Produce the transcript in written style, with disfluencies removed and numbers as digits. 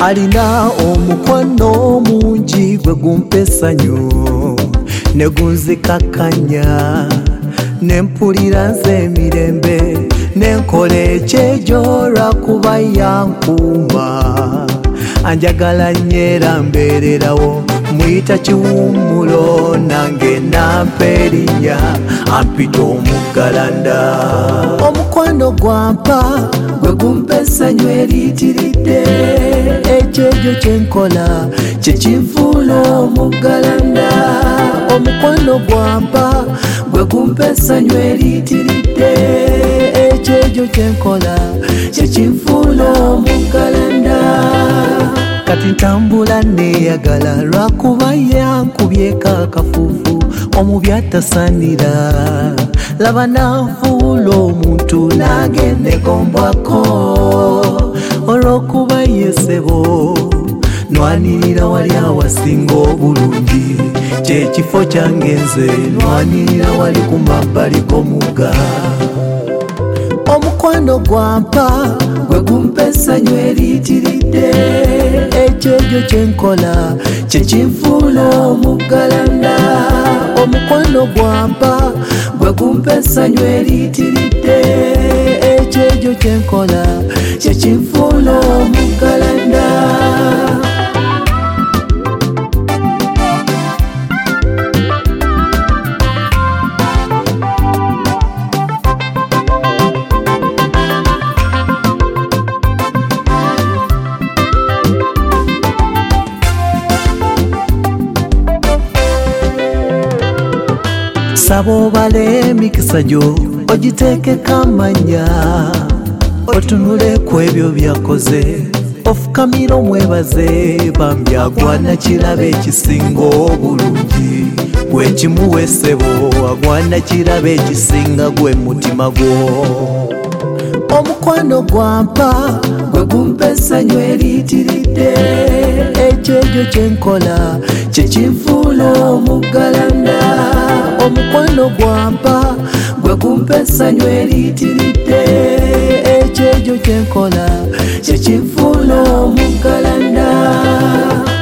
alina omukwano mungi gwe gumpa essanyu ne gunzikakanya nempulira nze emirembe nenkola ekyejo lwakuba yankuuma anjagala nyeera mbeererawo muyita kiwummulo nange nampa erinnya ampita omuggalanda omukwano gwampa gwe gumpa essanyu eriyitiridde ekyejo kyenkola kyekinfuula omuggalanda omukwano gwampa gwe gumpa essanyu eriyitiridde ekyejo kyenkola kyekinfuula omuggalanda kati ntambula neeyagala lwakuba yankubyeko akafuufu omubi atasaanira laba nanfuula omuntu nange negombwako olw'okuba yesebo nwanirira wali awasinga obulungi kyekifo kyange nze nwanirira wali ku mabbali g'omugga omukwano gwampa gwe gumpa essanyu eriyitiridde ekyejo kyenkola kyekinfuula omuggalanda omukwano gwampa gwe gumpa essanyu eriyitiridde ekyejo kyenkola kyekinfuula omuggalanda saba obale emikisa gyo ogiteekeko amannya otunule ku ebyo byakoze ofukamira omwebaze bambi agwana kiraba ekisinga obulungi gwe kimuwesebo agwana kiraba ekisinga gwe mutima gwo omukwano gwampa gwe gumpa essanyu eriyitiridde ekyejo kyenkola kyekinfuula omuggalanda omukwano gwampa gwe gumpa essanyu eriyitiridde ekyejo kyenkola kyekinfuula omuggalanda